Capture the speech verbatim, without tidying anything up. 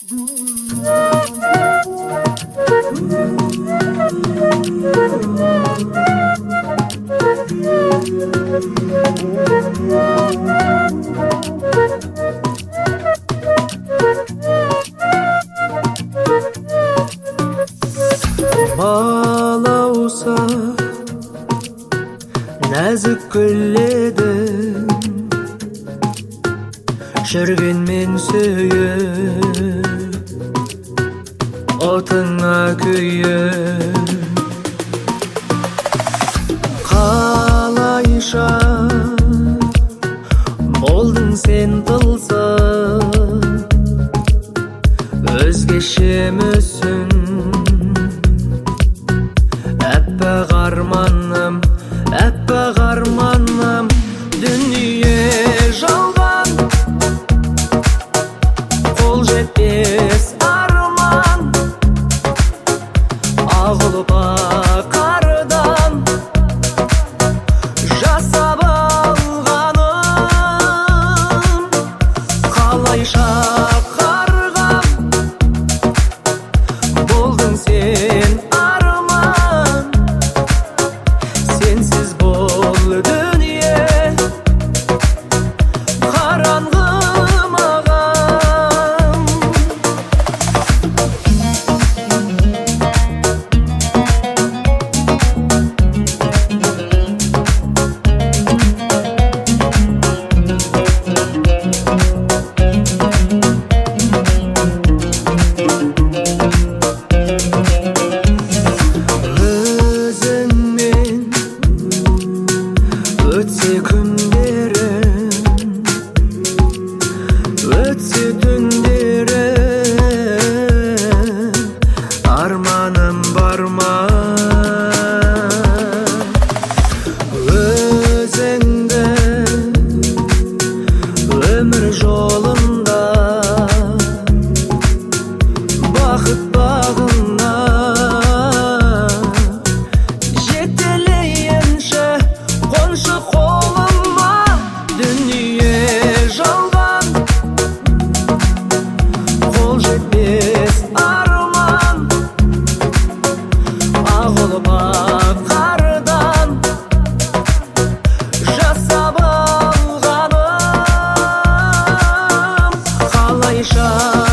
Балауса нәзік гүледің жүргенмен сүйіп отыңа күйіп қалайша болдың сен тылсым өзгеше мүсін әппақ арманым, әппақ арманым, дүние жалған, қол жетпес арман, ағылып қардан жасап алғаным, қалайша қарғам болдың сен. Өтсе күндерім, өтсе түндерім, арманым бар ма? Өзіңді өмір жолында бақыт бағына жетелейінші қоншы қолыма. Дүние жалған, қол жетпес арман, ағылып қардан жасап алғаным, қалайша